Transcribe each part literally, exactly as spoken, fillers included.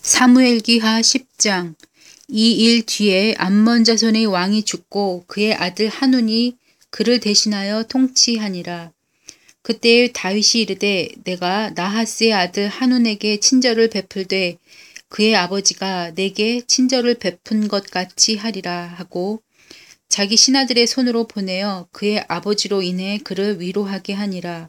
사무엘기하 십 장. 이 일 뒤에 암몬 자손의 왕이 죽고 그의 아들 한운이 그를 대신하여 통치하니라. 그때 다윗이 이르되 내가 나하스의 아들 한운에게 친절을 베풀되 그의 아버지가 내게 친절을 베푼 것 같이 하리라 하고 자기 신하들의 손으로 보내어 그의 아버지로 인해 그를 위로하게 하니라.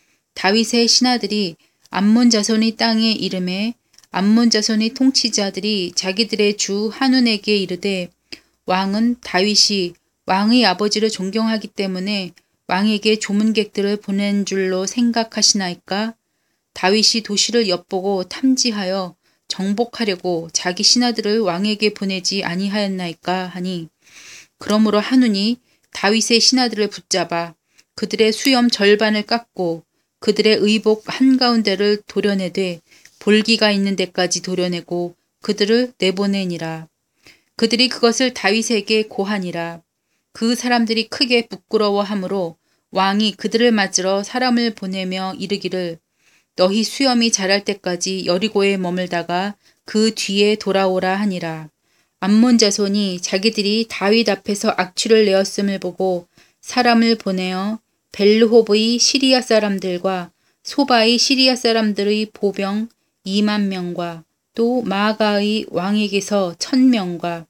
다윗의 신하들이 암몬 자손의 땅에 이름에 암몬 자손의 통치자들이 자기들의 주 한운에게 이르되 왕은 다윗이 왕의 아버지를 존경하기 때문에 왕에게 조문객들을 보낸 줄로 생각하시나이까? 다윗이 도시를 엿보고 탐지하여 정복하려고 자기 신하들을 왕에게 보내지 아니하였나이까 하니 그러므로 한운이 다윗의 신하들을 붙잡아 그들의 수염 절반을 깎고 그들의 의복 한가운데를 도려내되 볼기가 있는 데까지 도려내고 그들을 내보내니라. 그들이 그것을 다윗에게 고하니라. 그 사람들이 크게 부끄러워하므로 왕이 그들을 맞으러 사람을 보내며 이르기를 너희 수염이 자랄 때까지 여리고에 머물다가 그 뒤에 돌아오라 하니라. 암몬 자손이 자기들이 다윗 앞에서 악취를 내었음을 보고 사람을 보내어 벨르홉의 시리아 사람들과 소바의 시리아 사람들의 보병 이만 명과 또 마아가의 왕에게서 천 명과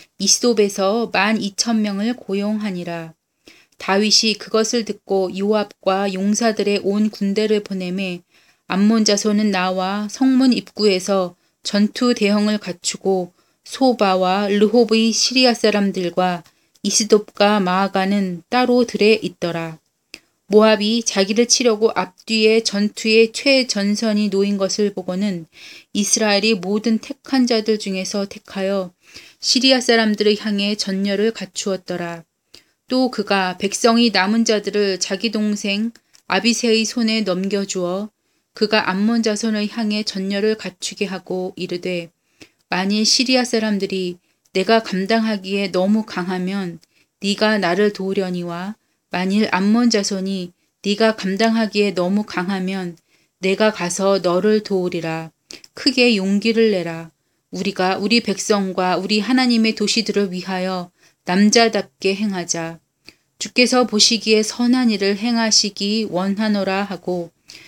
이솝에서 만 이천 명을 고용하니라. 다윗이 그것을 듣고 요압과 용사들의 온 군대를 보내매 암몬 자손은 나와 성문 입구에서 전투 대형을 갖추고 소바와 르홉의 시리아 사람들과 이스돕과 마아가는 따로 들에 있더라. 모압이 자기를 치려고 앞뒤에 전투의 최전선이 놓인 것을 보고는 이스라엘이 모든 택한 자들 중에서 택하여 시리아 사람들을 향해 전열을 갖추었더라. 또 그가 백성이 남은 자들을 자기 동생 아비새의 손에 넘겨주어 그가 암몬 자손을 향해 전열을 갖추게 하고 이르되 만일 시리아 사람들이 내가 감당하기에 너무 강하면 네가 나를 도우려니와 만일 암몬 자손이 네가 감당하기에 너무 강하면 내가 가서 너를 도우리라. 크게 용기를 내라. 우리가 우리 백성과 우리 하나님의 도시들을 위하여 남자답게 행하자. 주께서 보시기에 선한 일을 행하시기 원하노라 하고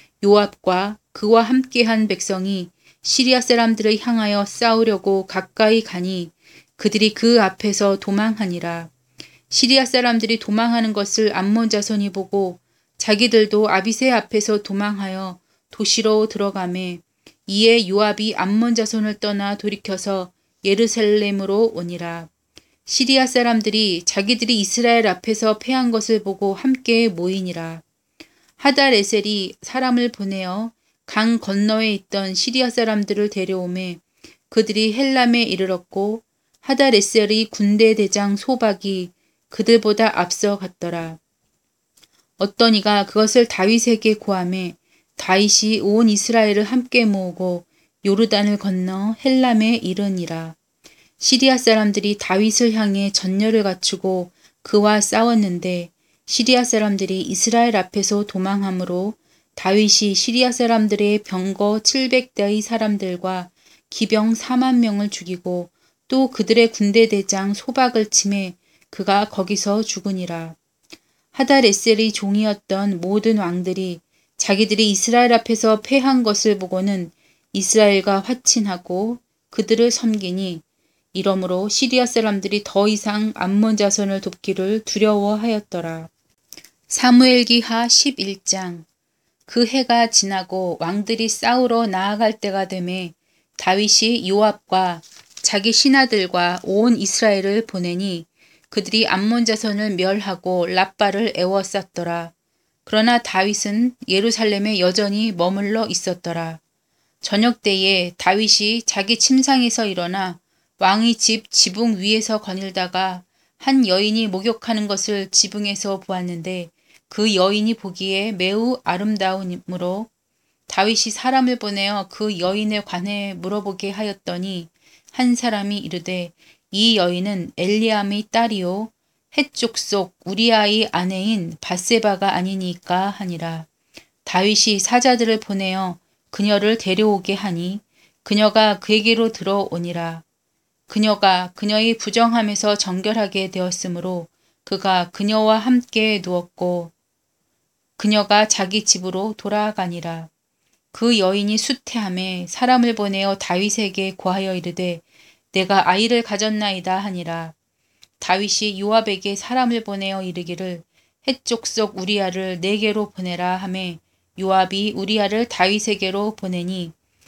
요압과 그와 함께한 백성이 시리아 사람들을 향하여 싸우려고 가까이 가니 그들이 그 앞에서 도망하니라. 시리아 사람들이 도망하는 것을 암몬 자손이 보고 자기들도 아비새 앞에서 도망하여 도시로 들어가매 이에 요압이 암몬 자손을 떠나 돌이켜서 예루살렘으로 오니라. 시리아 사람들이 자기들이 이스라엘 앞에서 패한 것을 보고 함께 모이니라. 하달에셀이 사람을 보내어 강 건너에 있던 시리아 사람들을 데려오매 그들이 헬람에 이르렀고 하달에셀의 군대 대장 소박이 그들보다 앞서 갔더라. 어떤 이가 그것을 다윗에게 고하매 다윗이 온 이스라엘을 함께 모으고 요르단을 건너 헬람에 이르니라. 시리아 사람들이 다윗을 향해 전열을 갖추고 그와 싸웠는데 시리아 사람들이 이스라엘 앞에서 도망하므로 다윗이 시리아 사람들의 병거 칠백 대의 사람들과 기병 사만 명을 죽이고 또 그들의 군대 대장 소박을 치매 그가 거기서 죽으니라. 하달에셀의 종이었던 모든 왕들이 자기들이 이스라엘 앞에서 패한 것을 보고는 이스라엘과 화친하고 그들을 섬기니 이러므로 시리아 사람들이 더 이상 암몬 자손을 돕기를 두려워하였더라. 사무엘기하 십일 장. 그 해가 지나고 왕들이 싸우러 나아갈 때가 되매 다윗이 요압과 자기 신하들과 온 이스라엘을 보내니 그들이 암몬 자손을 멸하고 랍바를 에워쌌더라. 그러나 다윗은 예루살렘에 여전히 머물러 있었더라. 저녁 때에 다윗이 자기 침상에서 일어나 왕의 집 지붕 위에서 거닐다가 한 여인이 목욕하는 것을 지붕에서 보았는데 그 여인이 보기에 매우 아름다우므로 다윗이 사람을 보내어 그 여인에 관해 물어보게 하였더니 한 사람이 이르되 이 여인은 엘리암의 딸이요 헷 족속 우리아의 아내인 밧세바가 아니니까 하니라. 다윗이 사자들을 보내어 그녀를 데려오게 하니 그녀가 그에게로 들어오니라. 그녀가 그녀의 부정함에서 정결하게 되었으므로 그가 그녀와 함께 누웠고 그녀가 자기 집으로 돌아가니라. 그 여인이 수태함에 사람을 보내어 다윗에게 고하여 이르되 내가 아이를 가졌나이다 하니라. 다윗이 요압에게 사람을 보내어 이르기를 헷족속 우리아를 내게로 보내라 하매 요압이 우리아를 다윗에게로 보내니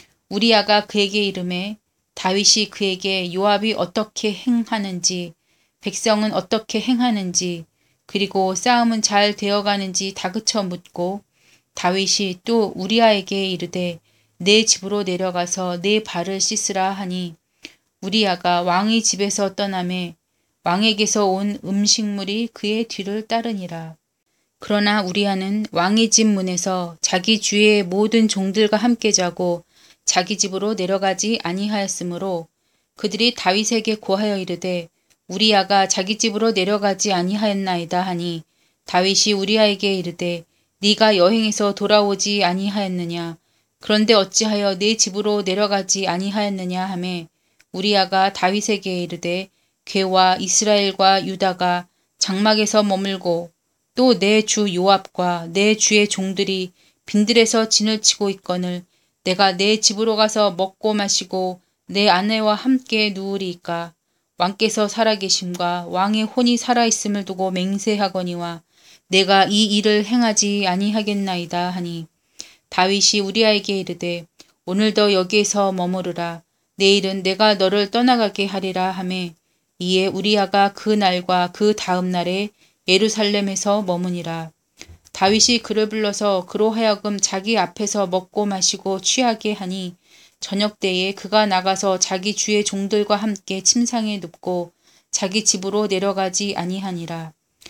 우리아가 그에게 이르매 다윗이 그에게 요압이 어떻게 행하는지 백성은 어떻게 행하는지 그리고 싸움은 잘 되어가는지 다그쳐 묻고 다윗이 또 우리아에게 이르되 내 집으로 내려가서 내 발을 씻으라 하니 우리아가 왕의 집에서 떠나매 왕에게서 온 음식물이 그의 뒤를 따르니라. 그러나 우리아는 왕의 집 문에서 자기 주위의 모든 종들과 함께 자고 자기 집으로 내려가지 아니하였으므로 그들이 다윗에게 고하여 이르되 우리아가 자기 집으로 내려가지 아니하였나이다 하니 다윗이 우리아에게 이르되 네가 여행에서 돌아오지 아니하였느냐 그런데 어찌하여 내 집으로 내려가지 아니하였느냐 하매 우리아가 다윗에게 이르되 괴와 이스라엘과 유다가 장막에서 머물고 또 내 주 요압과 내 주의 종들이 빈들에서 진을 치고 있거늘 내가 내 집으로 가서 먹고 마시고 내 아내와 함께 누우리이까 왕께서 살아계심과 왕의 혼이 살아있음을 두고 맹세하거니와 내가 이 일을 행하지 아니하겠나이다 하니 다윗이 우리아에게 이르되 오늘도 여기에서 머무르라 내일은 내가 너를 떠나가게 하리라 하매 이에 우리아가 그 날과 그 다음 날에 예루살렘에서 머무니라. 다윗이 그를 불러서 그로 하여금 자기 앞에서 먹고 마시고 취하게 하니 저녁 때에 그가 나가서 자기 주의 종들과 함께 침상에 눕고 자기 집으로 내려가지 아니하니라.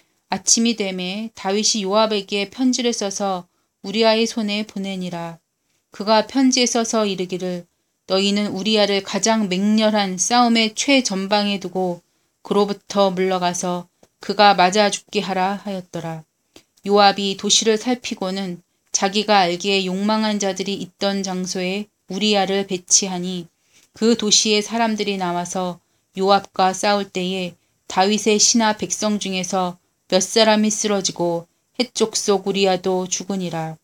아침이 되매 다윗이 요압에게 편지를 써서 우리아의 손에 보내니라. 그가 편지에 써서 이르기를 너희는 우리아를 가장 맹렬한 싸움의 최전방에 두고 그로부터 물러가서 그가 맞아 죽게 하라 하였더라. 요압이 도시를 살피고는 자기가 알기에 욕망한 자들이 있던 장소에 우리아를 배치하니 그 도시의 사람들이 나와서 요압과 싸울 때에 다윗의 신하 백성 중에서 몇 사람이 쓰러지고 헷족속 우리아도 죽으니라.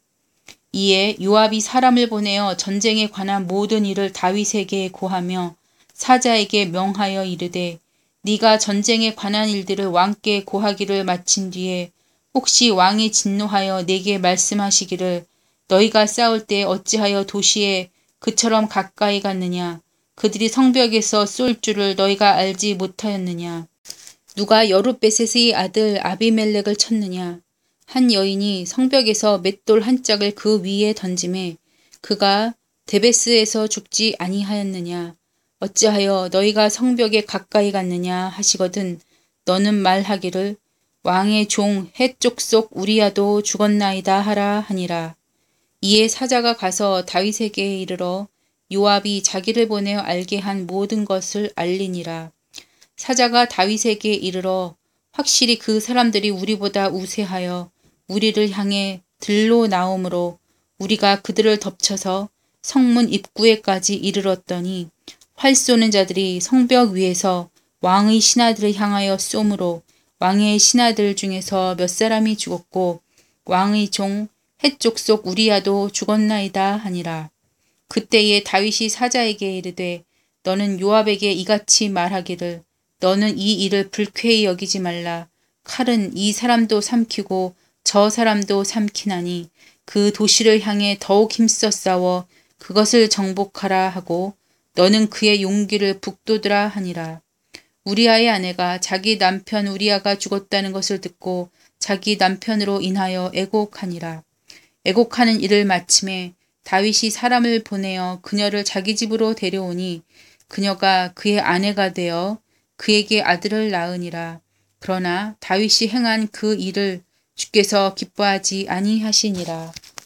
이에 요압이 사람을 보내어 전쟁에 관한 모든 일을 다윗에게 고하며 사자에게 명하여 이르되 네가 전쟁에 관한 일들을 왕께 고하기를 마친 뒤에 혹시 왕이 진노하여 내게 말씀하시기를 너희가 싸울 때 어찌하여 도시에 그처럼 가까이 갔느냐 그들이 성벽에서 쏠 줄을 너희가 알지 못하였느냐 누가 여룻베셋의 아들 아비멜렉을 쳤느냐 한 여인이 성벽에서 맷돌 한 짝을 그 위에 던짐에 그가 데베스에서 죽지 아니하였느냐 어찌하여 너희가 성벽에 가까이 갔느냐 하시거든 너는 말하기를 왕의 종 헷족속 우리아도 죽었나이다 하라 하니라. 이에 사자가 가서 다윗에게 이르러 요압이 자기를 보내어 알게 한 모든 것을 알리니라. 사자가 다윗에게 이르러 확실히 그 사람들이 우리보다 우세하여 우리를 향해 들로 나오므로 우리가 그들을 덮쳐서 성문 입구에까지 이르렀더니 활 쏘는 자들이 성벽 위에서 왕의 신하들을 향하여 쏘므로 왕의 신하들 중에서 몇 사람이 죽었고 왕의 종 헷족속 우리아도 죽었나이다 하니라. 그때에 다윗이 사자에게 이르되 너는 요압에게 이같이 말하기를 너는 이 일을 불쾌히 여기지 말라. 칼은 이 사람도 삼키고 저 사람도 삼키나니 그 도시를 향해 더욱 힘써 싸워 그것을 정복하라 하고 너는 그의 용기를 북돋으라 하니라. 우리아의 아내가 자기 남편 우리아가 죽었다는 것을 듣고 자기 남편으로 인하여 애곡하니라. 애곡하는 일을 마침에 다윗이 사람을 보내어 그녀를 자기 집으로 데려오니 그녀가 그의 아내가 되어 그에게 아들을 낳으니라. 그러나 다윗이 행한 그 일을 주께서 기뻐하지 아니하시니라.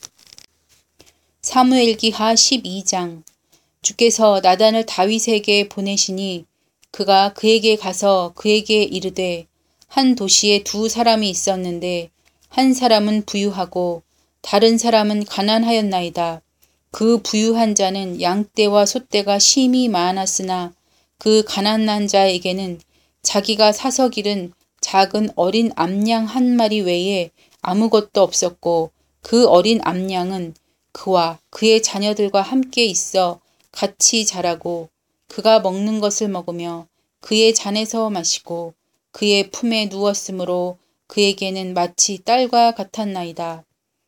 사무엘기하 십이 장. 주께서 나단을 다윗에게 보내시니 그가 그에게 가서 그에게 이르되 한 도시에 두 사람이 있었는데 한 사람은 부유하고 다른 사람은 가난하였나이다. 그 부유한 자는 양떼와 소떼가 심히 많았으나 그 가난한 자에게는 자기가 사서 기른 작은 어린 암양 한 마리 외에 아무것도 없었고 그 어린 암양은 그와 그의 자녀들과 함께 있어 같이 자라고 그가 먹는 것을 먹으며 그의 잔에서 마시고 그의 품에 누웠으므로 그에게는 마치 딸과 같았나이다.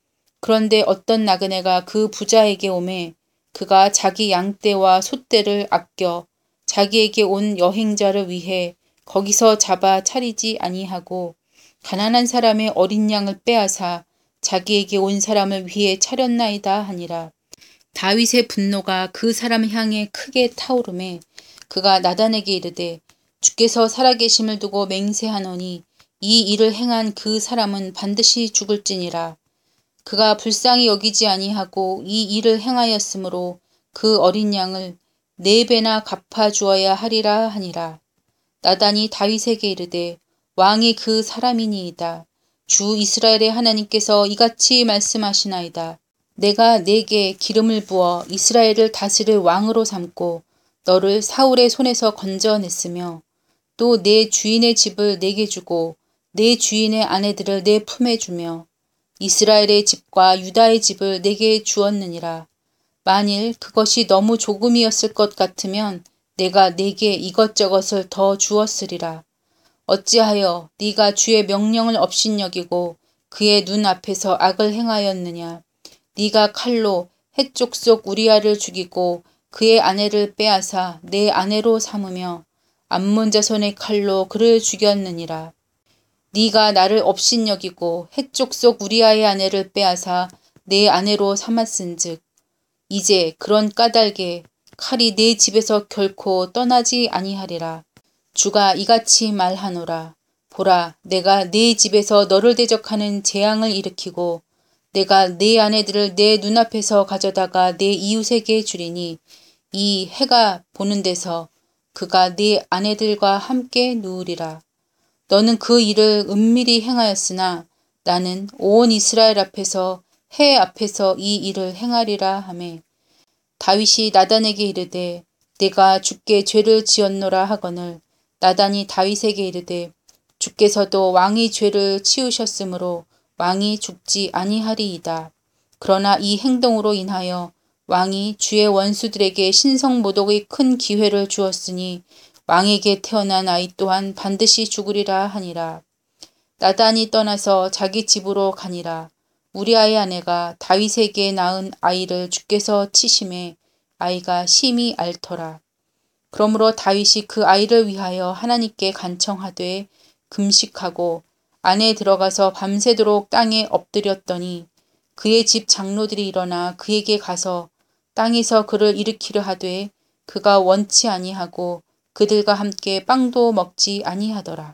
그런데 어떤 나그네가 그 부자에게 오매 그가 자기 양떼와 소떼를 아껴 자기에게 온 여행자를 위해 거기서 잡아 차리지 아니하고 가난한 사람의 어린 양을 빼앗아 자기에게 온 사람을 위해 차렸나이다 하니라. 다윗의 분노가 그 사람을 향해 크게 타오르매 그가 나단에게 이르되 주께서 살아계심을 두고 맹세하노니 이 일을 행한 그 사람은 반드시 죽을지니라. 그가 불쌍히 여기지 아니하고 이 일을 행하였으므로 그 어린 양을 네 배나 갚아 주어야 하리라 하니라. 나단이 다윗에게 이르되 왕이 그 사람이니이다. 주 이스라엘의 하나님께서 이같이 말씀하시나이다. 내가 네게 기름을 부어 이스라엘을 다스릴 왕으로 삼고 너를 사울의 손에서 건져냈으며 또 내 주인의 집을 내게 주고 내 주인의 아내들을 내 품에 주며 이스라엘의 집과 유다의 집을 내게 주었느니라. 만일 그것이 너무 조금이었을 것 같으면 내가 네게 이것저것을 더 주었으리라. 어찌하여 네가 주의 명령을 업신여기고 그의 눈 앞에서 악을 행하였느냐. 네가 칼로 해쪽 속 우리아를 죽이고 그의 아내를 빼앗아 내 아내로 삼으며 암몬 자손의 칼로 그를 죽였느니라. 네가 나를 업신여기고 해쪽 속 우리아의 아내를 빼앗아 내 아내로 삼았은즉 이제 그런 까닭에 칼이 내 집에서 결코 떠나지 아니하리라. 주가 이같이 말하노라. 보라, 내가 네 집에서 너를 대적하는 재앙을 일으키고 내가 네 아내들을 내 눈앞에서 가져다가 내 이웃에게 주리니 이 해가 보는 데서 그가 네 아내들과 함께 누우리라. 너는 그 일을 은밀히 행하였으나 나는 온 이스라엘 앞에서 해 앞에서 이 일을 행하리라 하매 다윗이 나단에게 이르되 내가 주께 죄를 지었노라 하거늘 나단이 다윗에게 이르되 주께서도 왕이 죄를 치우셨으므로 왕이 죽지 아니하리이다. 그러나 이 행동으로 인하여 왕이 주의 원수들에게 신성모독의 큰 기회를 주었으니 왕에게 태어난 아이 또한 반드시 죽으리라 하니라. 나단이 떠나서 자기 집으로 가니라. 우리아의 아내가 다윗에게 낳은 아이를 주께서 치심해 아이가 심히 앓더라. 그러므로 다윗이 그 아이를 위하여 하나님께 간청하되 금식하고 안에 들어가서 밤새도록 땅에 엎드렸더니 그의 집 장로들이 일어나 그에게 가서 땅에서 그를 일으키려 하되 그가 원치 아니하고 그들과 함께 빵도 먹지 아니하더라.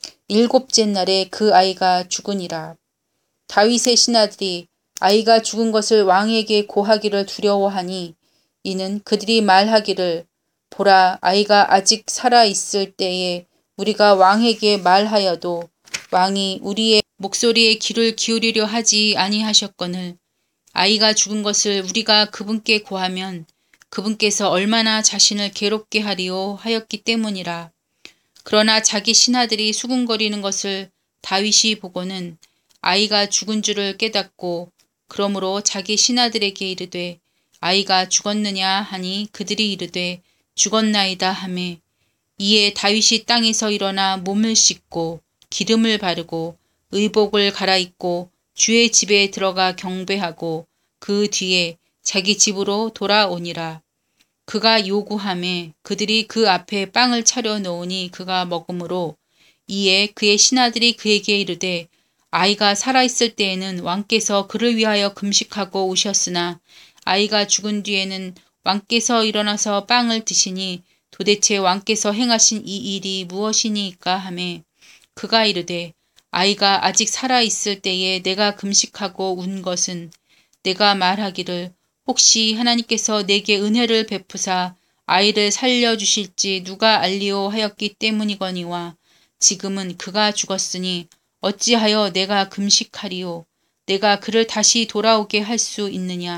일곱째 날에 그 아이가 죽으니라. 다윗의 신하들이 아이가 죽은 것을 왕에게 고하기를 두려워하니 이는 그들이 말하기를 보라, 아이가 아직 살아 있을 때에 우리가 왕에게 말하여도 왕이 우리의 목소리에 귀를 기울이려 하지 아니하셨거늘 아이가 죽은 것을 우리가 그분께 고하면 그분께서 얼마나 자신을 괴롭게 하리오 하였기 때문이라. 그러나 자기 신하들이 수군거리는 것을 다윗이 보고는 아이가 죽은 줄을 깨닫고 그러므로 자기 신하들에게 이르되 아이가 죽었느냐 하니 그들이 이르되 죽었나이다 하매 이에 다윗이 땅에서 일어나 몸을 씻고 기름을 바르고 의복을 갈아입고 주의 집에 들어가 경배하고 그 뒤에 자기 집으로 돌아오니라. 그가 요구하매 그들이 그 앞에 빵을 차려 놓으니 그가 먹으므로 이에 그의 신하들이 그에게 이르되 아이가 살아있을 때에는 왕께서 그를 위하여 금식하고 오셨으나 아이가 죽은 뒤에는 왕께서 일어나서 빵을 드시니 도대체 왕께서 행하신 이 일이 무엇이니까 하매 그가 이르되 아이가 아직 살아있을 때에 내가 금식하고 운 것은 내가 말하기를 혹시 하나님께서 내게 은혜를 베푸사 아이를 살려주실지 누가 알리오 하였기 때문이거니와 지금은 그가 죽었으니 어찌하여 내가 금식하리오. 내가 그를 다시 돌아오게 할 수 있느냐.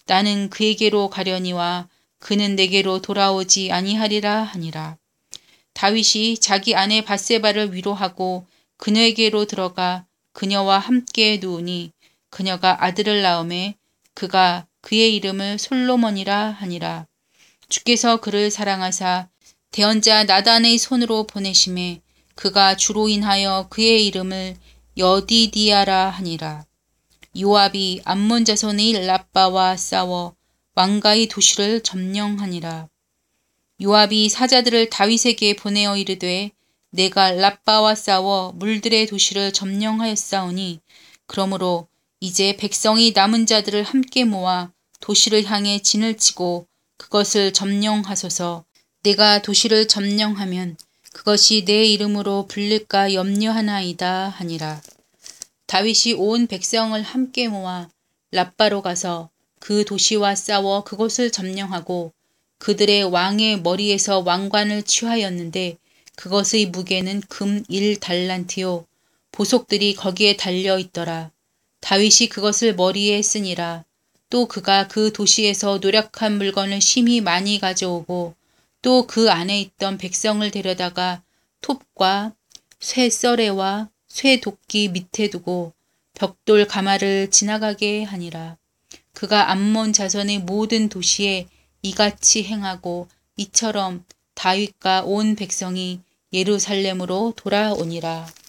나는 그에게로 가려니와 그는 내게로 돌아오지 아니하리라 하니라. 다윗이 자기 아내 밧세바를 위로하고 그녀에게로 들어가 그녀와 함께 누우니 그녀가 아들을 낳음에 그가 그의 이름을 솔로몬이라 하니라. 주께서 그를 사랑하사 대언자 나단의 손으로 보내심에 그가 주로 인하여 그의 이름을 여디디아라 하니라. 요압이 암몬 자손의 라빠와 싸워 왕가의 도시를 점령하니라. 요압이 사자들을 다윗에게 보내어 이르되 내가 라빠와 싸워 물들의 도시를 점령하였사오니 그러므로 이제 백성이 남은 자들을 함께 모아 도시를 향해 진을 치고 그것을 점령하소서. 내가 도시를 점령하면 그것이 내 이름으로 불릴까 염려하나이다 하니라. 다윗이 온 백성을 함께 모아 라빠로 가서 그 도시와 싸워 그곳을 점령하고 그들의 왕의 머리에서 왕관을 취하였는데 그것의 무게는 금 일 달란트요 보석들이 거기에 달려 있더라. 다윗이 그것을 머리에 쓰니라. 또 그가 그 도시에서 노력한 물건을 심히 많이 가져오고 또 그 안에 있던 백성을 데려다가 톱과 쇠 썰애와 쇠 도끼 밑에 두고 벽돌 가마를 지나가게 하니라. 그가 암몬 자손의 모든 도시에 이같이 행하고 이처럼 다윗과 온 백성이 예루살렘으로 돌아오니라.